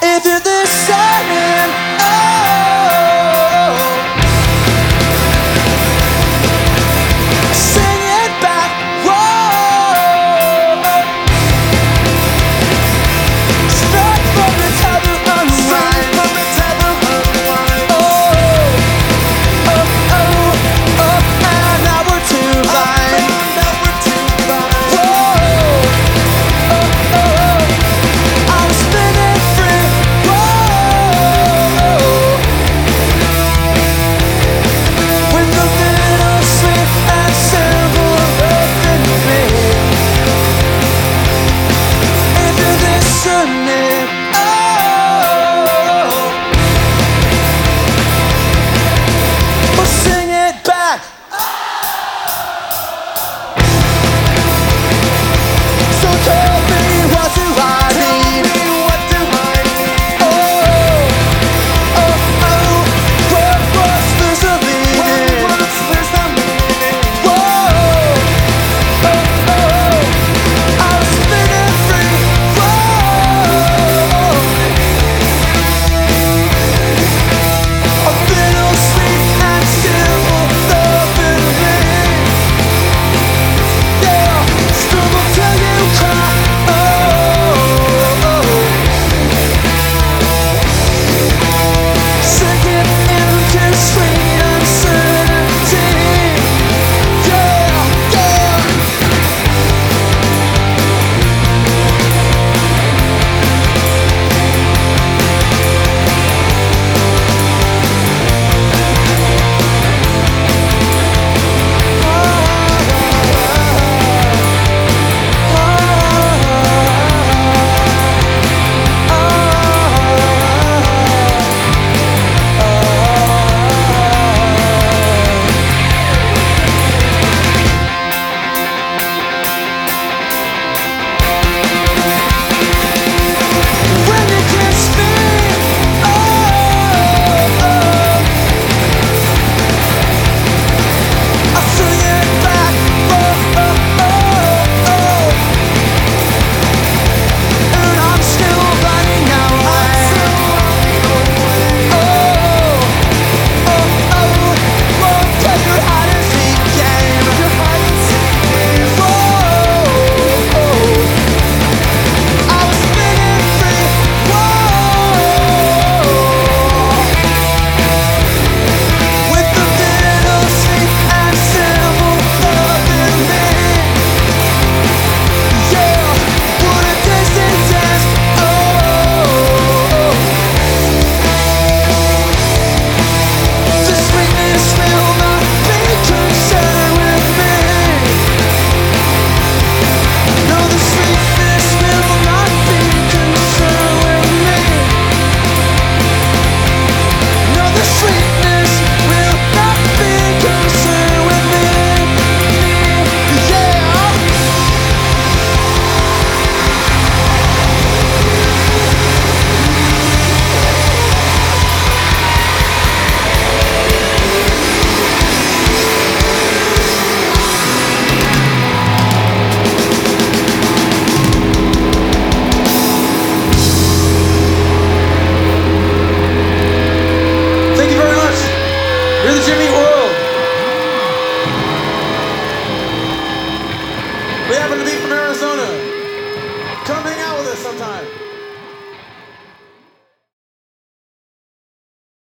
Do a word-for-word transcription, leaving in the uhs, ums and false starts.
If you're this certain, oh, sing it back, whoa. Strike from the tether, unwind. From the tether, unwind. Oh, oh, oh, oh, and now we're too blind. Now we're too blind. Whoa, oh, oh, I'm spinning free. Whoa, with a little sweet and simple love in me. If you're listening, oh, well, sing it back. So tell me, what do I need? What do I need? Oh, oh, oh, what was this the meaning? What was this the meaning? Whoa, oh, oh, I was spinning free. Whoa, a little sweet and simple love in me. Yeah, struggle till you cry. Oh, sink it into sweet uncertainty. Yeah, yeah. When you kiss me, oh, oh, I sing it back, oh, oh, oh, oh, and I'm still running away. Oh, oh, oh, won't play your hide and seek game. Whoa, I was spinning free. Whoa, with the little sweet and simple love in me. Yeah, what a distant dance. Oh, the sweetness will not be concerned with me. No, the sweetness will not be concerned with me. No, the sweetness will not be concerned with me. Yeah. Thank you very much. You're the Jimmy World. We happen to be from Arizona. Come hang out with us sometime.